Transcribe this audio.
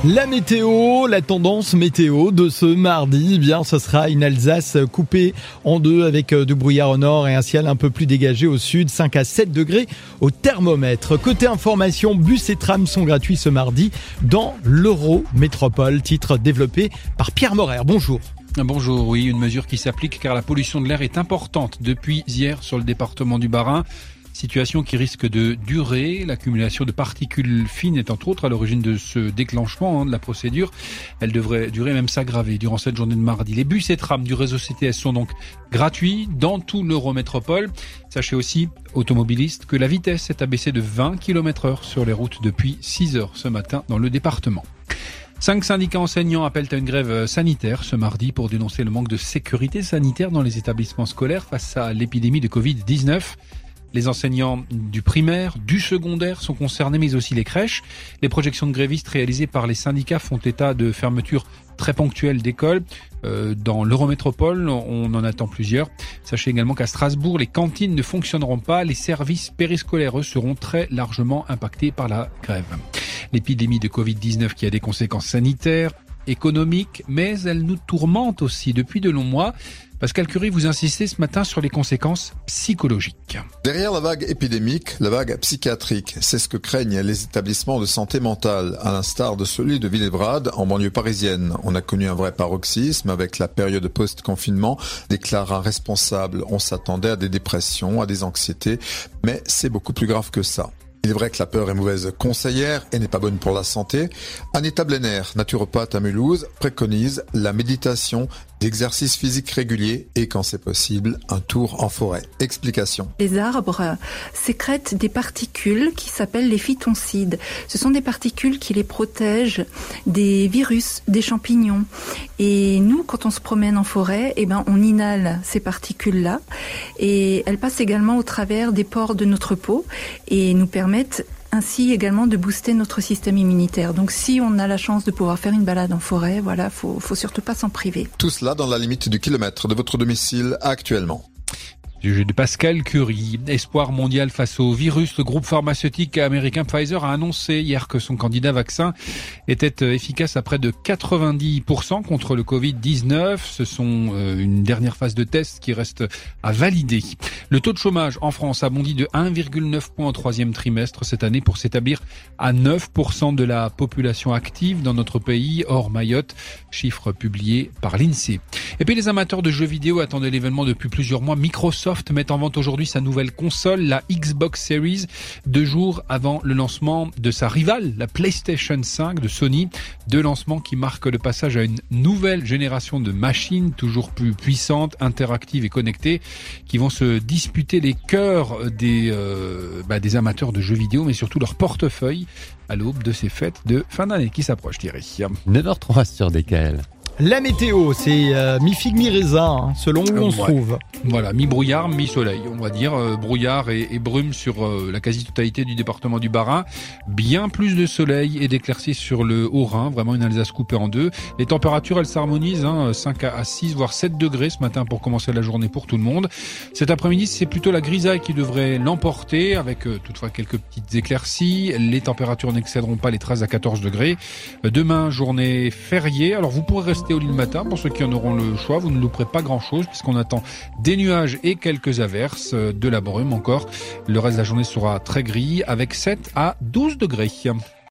La météo, la tendance météo de ce mardi, ce sera une Alsace coupée en deux avec du brouillard au nord et un ciel un peu plus dégagé au sud, 5 à 7 degrés au thermomètre. Côté information, bus et trams sont gratuits ce mardi dans l'Eurométropole, titre développé par Pierre Morer. Bonjour. Bonjour, oui, une mesure qui s'applique car la pollution de l'air est importante depuis hier sur le département du Bas-Rhin. Situation qui risque de durer. L'accumulation de particules fines est entre autres à l'origine de ce déclenchement de la procédure. Elle devrait durer, même s'aggraver durant cette journée de mardi. Les bus et trams du réseau CTS sont donc gratuits dans tout l'Eurométropole. Sachez aussi, automobilistes, que la vitesse est abaissée de 20 km/h sur les routes depuis 6 heures ce matin dans le département. 5 syndicats enseignants appellent à une grève sanitaire ce mardi pour dénoncer le manque de sécurité sanitaire dans les établissements scolaires face à l'épidémie de Covid-19. Les enseignants du primaire, du secondaire sont concernés, mais aussi les crèches. Les projections de grévistes réalisées par les syndicats font état de fermetures très ponctuelles d'écoles. Dans l'Eurométropole, on en attend plusieurs. Sachez également qu'à Strasbourg, les cantines ne fonctionneront pas. Les services périscolaires, eux, seront très largement impactés par la grève. L'épidémie de Covid-19 qui a des conséquences sanitaires, économiques, mais elle nous tourmente aussi depuis de longs mois. Pascal Curie, vous insistez ce matin sur les conséquences psychologiques. Derrière la vague épidémique, la vague psychiatrique, c'est ce que craignent les établissements de santé mentale, à l'instar de celui de Villevrade en banlieue parisienne. On a connu un vrai paroxysme avec la période post-confinement, déclare un responsable. On s'attendait à des dépressions, à des anxiétés, mais c'est beaucoup plus grave que ça. Il est vrai que la peur est mauvaise conseillère et n'est pas bonne pour la santé. Anita Blenner, naturopathe à Mulhouse, préconise la méditation, l'exercice physique régulier et, quand c'est possible, un tour en forêt. Explication. Les arbres sécrètent des particules qui s'appellent les phytoncides. Ce sont des particules qui les protègent des virus, des champignons. Et nous, quand on se promène en forêt, on inhale ces particules-là. Et elles passent également au travers des pores de notre peau et nous permettent ainsi également de booster notre système immunitaire. Donc si on a la chance de pouvoir faire une balade en forêt, faut surtout pas s'en priver. Tout cela dans la limite du kilomètre de votre domicile actuellement. Sujet de Pascal Curie. Espoir mondial face au virus. Le groupe pharmaceutique américain Pfizer a annoncé hier que son candidat vaccin était efficace à près de 90% contre le Covid-19. Ce sont une dernière phase de test qui reste à valider. Le taux de chômage en France a bondi de 1,9 points au troisième trimestre cette année pour s'établir à 9% de la population active dans notre pays, hors Mayotte. Chiffre publié par l'INSEE. Et puis les amateurs de jeux vidéo attendaient l'événement depuis plusieurs mois. Microsoft met en vente aujourd'hui sa nouvelle console, la Xbox Series, 2 jours avant le lancement de sa rivale, la PlayStation 5 de Sony. 2 lancements qui marquent le passage à une nouvelle génération de machines toujours plus puissantes, interactives et connectées, qui vont se disputer les cœurs des amateurs de jeux vidéo, mais surtout leur portefeuille à l'aube de ces fêtes de fin d'année qui s'approchent, Thierry. 9h03 sur DKL. La météo, c'est mi-figue, mi-raisin, selon où on se trouve. Voilà, mi-brouillard, mi-soleil, on va dire. Brouillard et brume sur la quasi-totalité du département du Bas-Rhin. Bien plus de soleil et d'éclaircies sur le Haut-Rhin. Vraiment une Alsace coupée en deux. Les températures, elles s'harmonisent. 5 à 6, voire 7 degrés ce matin pour commencer la journée pour tout le monde. Cet après-midi, c'est plutôt la grisaille qui devrait l'emporter, avec toutefois quelques petites éclaircies. Les températures n'excéderont pas les 13 à 14 degrés. Demain, journée fériée. Alors vous pourrez rester au lit le matin, pour ceux qui en auront le choix, vous ne louperez pas grand-chose puisqu'on attend des nuages et quelques averses, de la brume encore. Le reste de la journée sera très gris avec 7 à 12 degrés.